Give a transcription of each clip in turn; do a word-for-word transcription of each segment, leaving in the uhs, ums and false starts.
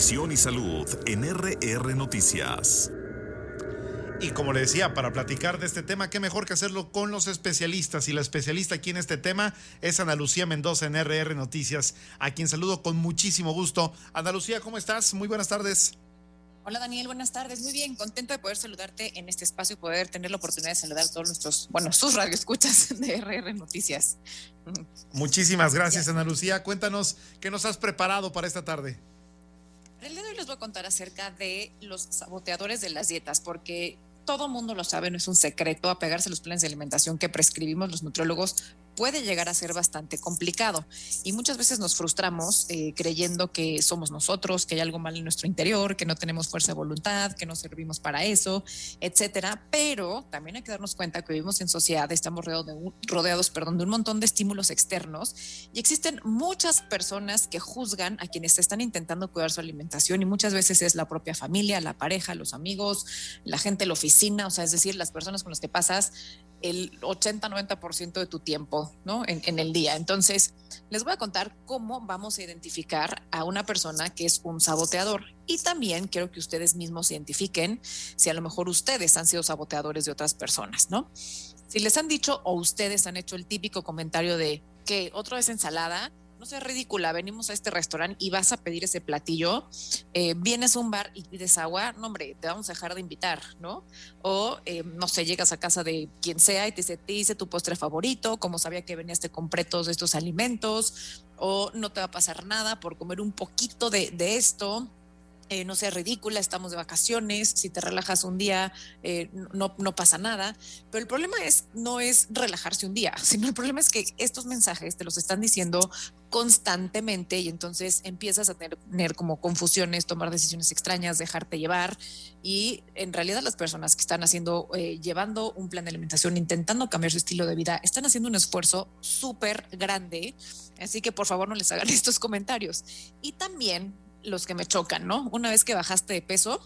nutrición y salud en R R Noticias. Y como le decía, para platicar de este tema, qué mejor que hacerlo con los especialistas. Y la especialista aquí en este tema es Ana Lucía Mendoza en R R Noticias, a quien saludo con muchísimo gusto. Ana Lucía, ¿cómo estás? Muy buenas tardes. Hola Daniel, buenas tardes. Muy bien, contento de poder saludarte en este espacio y poder tener la oportunidad de saludar a todos nuestros, bueno, sus radioescuchas de R R Noticias. Muchísimas gracias, Ana Lucía. Cuéntanos, ¿qué nos has preparado para esta tarde? El día de hoy les voy a contar acerca de los saboteadores de las dietas, porque todo mundo lo sabe, no es un secreto, apegarse a los planes de alimentación que prescribimos los nutriólogos puede llegar a ser bastante complicado y muchas veces nos frustramos eh, creyendo que somos nosotros, que hay algo mal en nuestro interior, que no tenemos fuerza de voluntad, que no servimos para eso, etcétera. Pero también hay que darnos cuenta que vivimos en sociedad, estamos rodeados, de un, rodeados perdón, de un montón de estímulos externos y existen muchas personas que juzgan a quienes están intentando cuidar su alimentación y muchas veces es la propia familia, la pareja, los amigos, la gente de la oficina, o sea, es decir, las personas con las que pasas el ochenta noventa por ciento de tu tiempo, ¿no? En, en el día. Entonces, les voy a contar cómo vamos a identificar a una persona que es un saboteador. Y también quiero que ustedes mismos identifiquen si a lo mejor ustedes han sido saboteadores de otras personas, ¿no? Si les han dicho o ustedes han hecho el típico comentario de que otra vez ensalada, no seas ridícula, venimos a este restaurante y vas a pedir ese platillo, eh, vienes a un bar y pides agua, no hombre, te vamos a dejar de invitar, ¿no? O, eh, no sé, llegas a casa de quien sea y te dice, te hice tu postre favorito, como sabía que venías te compré todos estos alimentos, o no te va a pasar nada por comer un poquito de, de esto. Eh, no sea ridícula, estamos de vacaciones, si te relajas un día eh, no, no pasa nada, pero el problema es no es relajarse un día, sino el problema es que estos mensajes te los están diciendo constantemente y entonces empiezas a tener, tener como confusiones, tomar decisiones extrañas, dejarte llevar y en realidad las personas que están haciendo, eh, llevando un plan de alimentación, intentando cambiar su estilo de vida, están haciendo un esfuerzo súper grande, así que por favor no les hagan estos comentarios. Y también los que me chocan, ¿no? Una vez que bajaste de peso,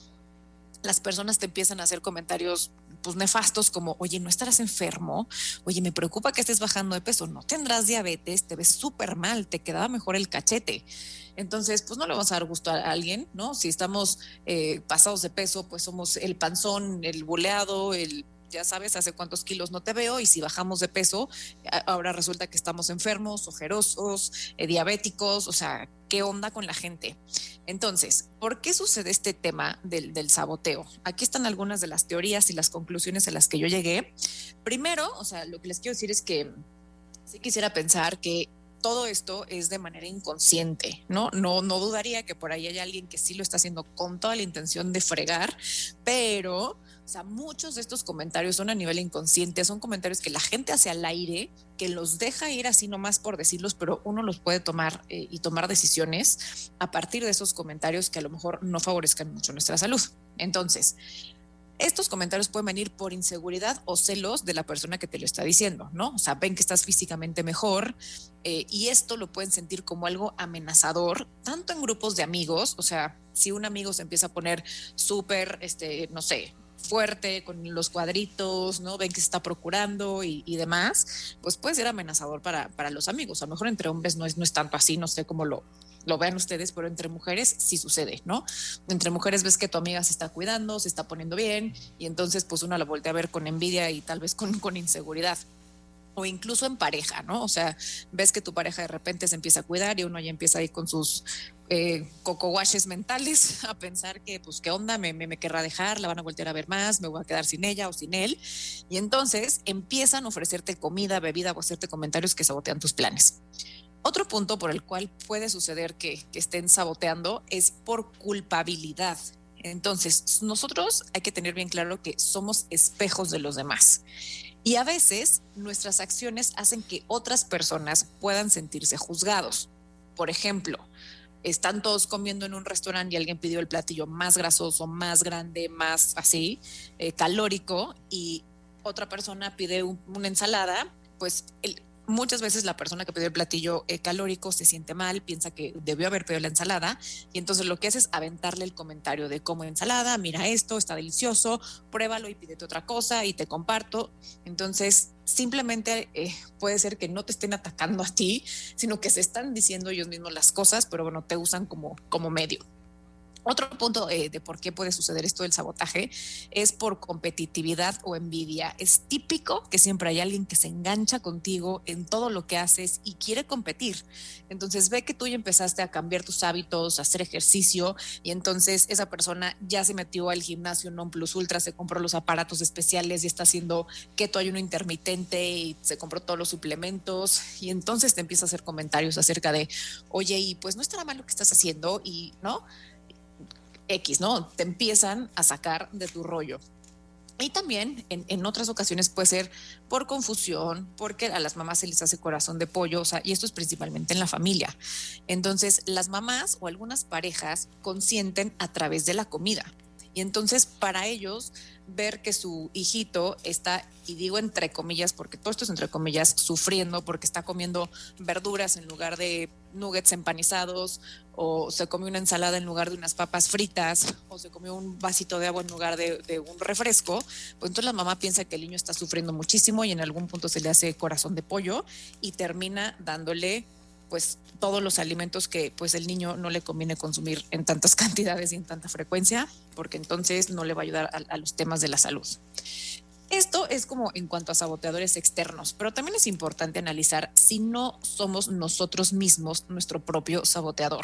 las personas te empiezan a hacer comentarios pues nefastos como, oye, ¿no estarás enfermo? Oye, me preocupa que estés bajando de peso, no tendrás diabetes, te ves súper mal, te quedaba mejor el cachete. Entonces, pues no le vamos a dar gusto a alguien, ¿no? Si estamos eh, pasados de peso, pues somos el panzón, el buleado, el ya sabes, hace cuántos kilos no te veo y si bajamos de peso, ahora resulta que estamos enfermos, ojerosos, eh, diabéticos, o sea, ¿qué onda con la gente? Entonces, ¿por qué sucede este tema del, del saboteo? Aquí están algunas de las teorías y las conclusiones a las que yo llegué. Primero, o sea, lo que les quiero decir es que sí quisiera pensar que todo esto es de manera inconsciente, ¿no? No, no dudaría que por ahí haya alguien que sí lo está haciendo con toda la intención de fregar, pero o sea, muchos de estos comentarios son a nivel inconsciente, son comentarios que la gente hace al aire, que los deja ir así nomás por decirlos, pero uno los puede tomar eh, y tomar decisiones a partir de esos comentarios que a lo mejor no favorezcan mucho nuestra salud. Entonces, estos comentarios pueden venir por inseguridad o celos de la persona que te lo está diciendo, ¿no? O sea, ven que estás físicamente mejor eh, y esto lo pueden sentir como algo amenazador, tanto en grupos de amigos, o sea, si un amigo se empieza a poner súper, este, no sé, fuerte con los cuadritos, ¿no? Ven que se está procurando y, y demás, pues puede ser amenazador para, para los amigos. A lo mejor entre hombres no es, no es tanto así, no sé cómo lo, lo vean ustedes, pero entre mujeres sí sucede, ¿no? Entre mujeres ves que tu amiga se está cuidando, se está poniendo bien y entonces pues uno la voltea a ver con envidia y tal vez con, con inseguridad. O incluso en pareja, ¿no? O sea, ves que tu pareja de repente se empieza a cuidar y uno ya empieza ahí con sus eh, cocoguaches mentales a pensar que, pues, ¿qué onda? Me, me, me querrá dejar, la van a voltear a ver más, me voy a quedar sin ella o sin él. Y entonces empiezan a ofrecerte comida, bebida o hacerte comentarios que sabotean tus planes. Otro punto por el cual puede suceder que, que estén saboteando es por culpabilidad. Entonces, nosotros hay que tener bien claro que somos espejos de los demás. Y a veces nuestras acciones hacen que otras personas puedan sentirse juzgados. Por ejemplo, están todos comiendo en un restaurante y alguien pidió el platillo más grasoso, más grande, más así, eh, calórico, y otra persona pide un, una ensalada, pues el, muchas veces la persona que pidió el platillo eh, calórico se siente mal, piensa que debió haber pedido la ensalada y entonces lo que hace es aventarle el comentario de como ensalada, mira esto, está delicioso, pruébalo y pídete otra cosa y te comparto. Entonces simplemente eh, puede ser que no te estén atacando a ti, sino que se están diciendo ellos mismos las cosas, pero bueno, te usan como, como medio. Otro punto eh, de por qué puede suceder esto del sabotaje es por competitividad o envidia. Es típico que siempre hay alguien que se engancha contigo en todo lo que haces y quiere competir. Entonces ve que tú ya empezaste a cambiar tus hábitos, a hacer ejercicio, y entonces esa persona ya se metió al gimnasio non plus ultra, se compró los aparatos especiales y está haciendo keto ayuno intermitente y se compró todos los suplementos, y entonces te empieza a hacer comentarios acerca de, oye, y pues no estará mal lo que estás haciendo, y no X, ¿no? Te empiezan a sacar de tu rollo. Y también en, en otras ocasiones puede ser por confusión, porque a las mamás se les hace corazón de pollo, o sea, y esto es principalmente en la familia. Entonces, las mamás o algunas parejas consienten a través de la comida. Y entonces, para ellos, ver que su hijito está, y digo entre comillas, porque todo esto es entre comillas, sufriendo porque está comiendo verduras en lugar de nuggets empanizados, o se comió una ensalada en lugar de unas papas fritas, o se comió un vasito de agua en lugar de, de un refresco, pues entonces la mamá piensa que el niño está sufriendo muchísimo y en algún punto se le hace corazón de pollo y termina dándole pues todos los alimentos que pues el niño no le conviene consumir en tantas cantidades y en tanta frecuencia, porque entonces no le va a ayudar a, a los temas de la salud. Esto es como en cuanto a saboteadores externos, pero también es importante analizar si no somos nosotros mismos nuestro propio saboteador.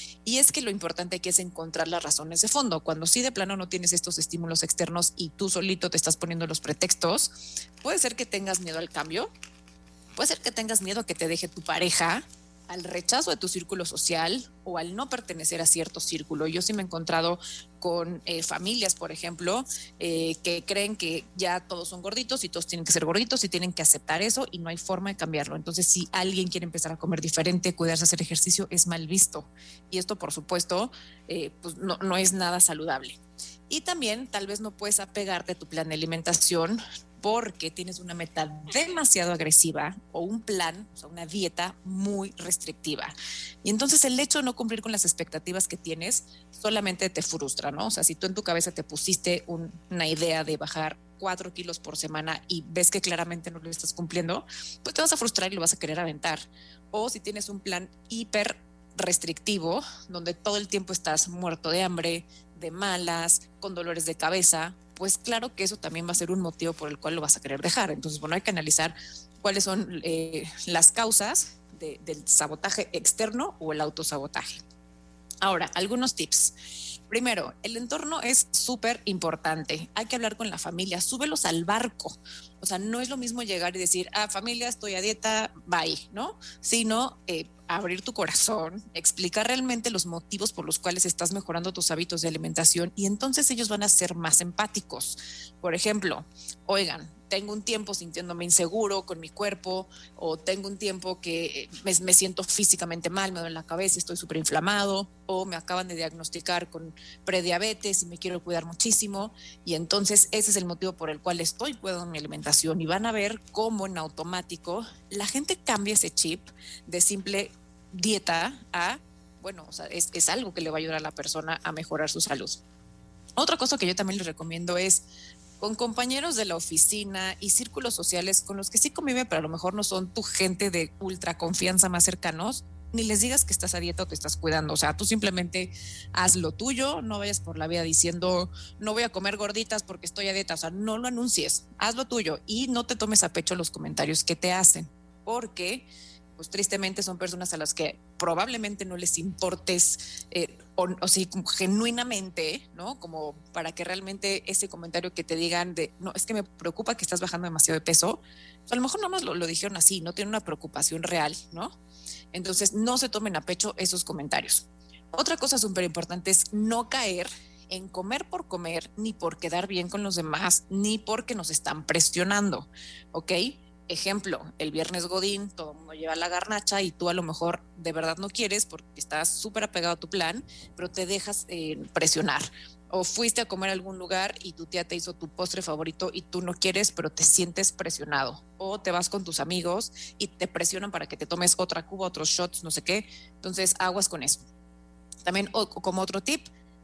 Y es que lo importante aquí es encontrar las razones de fondo. Cuando sí de plano no tienes estos estímulos externos y tú solito te estás poniendo los pretextos, puede ser que tengas miedo al cambio, puede ser que tengas miedo a que te deje tu pareja, al rechazo de tu círculo social o al no pertenecer a cierto círculo. Yo sí me he encontrado con eh, familias, por ejemplo, eh, que creen que ya todos son gorditos y todos tienen que ser gorditos y tienen que aceptar eso y no hay forma de cambiarlo. Entonces, si alguien quiere empezar a comer diferente, cuidarse, hacer ejercicio, es mal visto. Y esto, por supuesto, eh, pues no, no es nada saludable. Y también tal vez no puedes apegarte a tu plan de alimentación porque tienes una meta demasiado agresiva o un plan, o sea, una dieta muy restrictiva. Y entonces el hecho de no cumplir con las expectativas que tienes solamente te frustra, ¿no? O sea, si tú en tu cabeza te pusiste un, una idea de bajar cuatro kilos por semana y ves que claramente no lo estás cumpliendo, pues te vas a frustrar y lo vas a querer aventar. O si tienes un plan hiper restrictivo, donde todo el tiempo estás muerto de hambre, de malas, con dolores de cabeza, pues claro que eso también va a ser un motivo por el cual lo vas a querer dejar. Entonces, bueno, hay que analizar cuáles son eh, las causas de, del sabotaje externo o el autosabotaje. Ahora, algunos tips. Primero, el entorno es súper importante. Hay que hablar con la familia, súbelos al barco. O sea, no es lo mismo llegar y decir, ah, familia, estoy a dieta, bye, ¿no? Sino eh, abrir tu corazón, explicar realmente los motivos por los cuales estás mejorando tus hábitos de alimentación y entonces ellos van a ser más empáticos. Por ejemplo, oigan, tengo un tiempo sintiéndome inseguro con mi cuerpo, o tengo un tiempo que me, me siento físicamente mal, me duele la cabeza, estoy súper inflamado, o me acaban de diagnosticar con prediabetes y me quiero cuidar muchísimo, y entonces ese es el motivo por el cual estoy cuidando mi alimentación, y van a ver cómo en automático la gente cambia ese chip de simple dieta a, bueno, o sea, es, es algo que le va a ayudar a la persona a mejorar su salud. Otra cosa que yo también les recomiendo es con compañeros de la oficina y círculos sociales con los que sí convive, pero a lo mejor no son tu gente de ultra confianza más cercanos, ni les digas que estás a dieta o te estás cuidando. O sea, tú simplemente haz lo tuyo, no vayas por la vida diciendo no voy a comer gorditas porque estoy a dieta. O sea, no lo anuncies, haz lo tuyo y no te tomes a pecho los comentarios que te hacen, porque pues tristemente son personas a las que probablemente no les importes eh, o, o sí, como genuinamente, ¿no? Como para que realmente ese comentario que te digan de, no, es que me preocupa que estás bajando demasiado de peso, pues a lo mejor nada más lo, lo dijeron así, no tienen una preocupación real, ¿no? Entonces no se tomen a pecho esos comentarios. Otra cosa súper importante es no caer en comer por comer, ni por quedar bien con los demás, ni porque nos están presionando, ¿ok? Ejemplo, el viernes Godín, todo el mundo lleva la garnacha y tú a lo mejor de verdad no quieres porque estás súper apegado a tu plan, pero te dejas eh, presionar. O fuiste a comer a algún lugar y tu tía te hizo tu postre favorito y tú no quieres, pero te sientes presionado. O te vas con tus amigos y te presionan para que te tomes otra cuba, otros shots, no sé qué. Entonces, aguas con eso. También, o, como otro tip,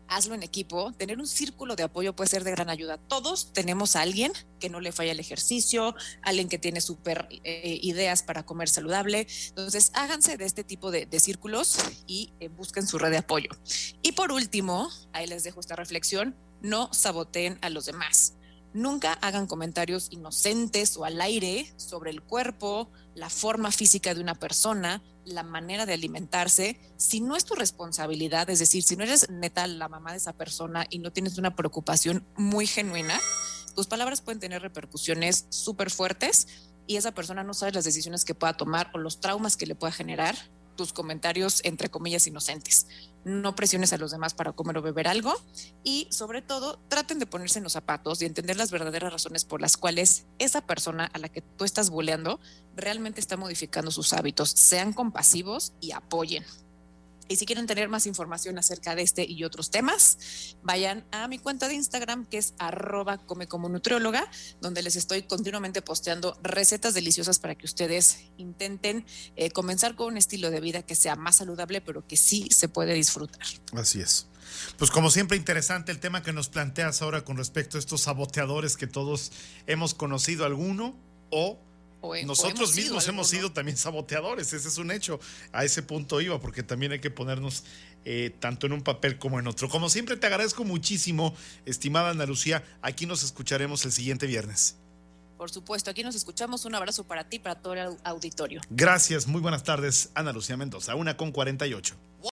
hazlo en equipo. Tener un círculo de apoyo puede ser de gran ayuda. Todos tenemos a alguien que no le falla el ejercicio, alguien que tiene súper eh, ideas para comer saludable. Entonces, háganse de este tipo de, de círculos y eh, busquen su red de apoyo. Y por último, ahí les dejo esta reflexión, no saboteen a los demás. Nunca hagan comentarios inocentes o al aire sobre el cuerpo, la forma física de una persona, la manera de alimentarse. Si no es tu responsabilidad, es decir, si no eres neta la mamá de esa persona y no tienes una preocupación muy genuina, tus palabras pueden tener repercusiones súper fuertes y esa persona no sabe las decisiones que pueda tomar o los traumas que le pueda generar tus comentarios, entre comillas, inocentes. No presiones a los demás para comer o beber algo y, sobre todo, traten de ponerse en los zapatos y entender las verdaderas razones por las cuales esa persona a la que tú estás bulleando realmente está modificando sus hábitos. Sean compasivos y apoyen. Y si quieren tener más información acerca de este y otros temas, vayan a mi cuenta de Instagram, que es arroba come como nutrióloga, donde les estoy continuamente posteando recetas deliciosas para que ustedes intenten eh, comenzar con un estilo de vida que sea más saludable, pero que sí se puede disfrutar. Así es. Pues como siempre, interesante el tema que nos planteas ahora con respecto a estos saboteadores que todos hemos conocido alguno o... O en, nosotros o hemos mismos sido hemos sido también saboteadores, ese es un hecho. A ese punto iba, porque también hay que ponernos eh, tanto en un papel como en otro. Como siempre, te agradezco muchísimo, estimada Ana Lucía. Aquí nos escucharemos el siguiente viernes. Por supuesto, aquí nos escuchamos. Un abrazo para ti y para todo el auditorio. Gracias, muy buenas tardes, Ana Lucía Mendoza, una con cuarenta y ocho.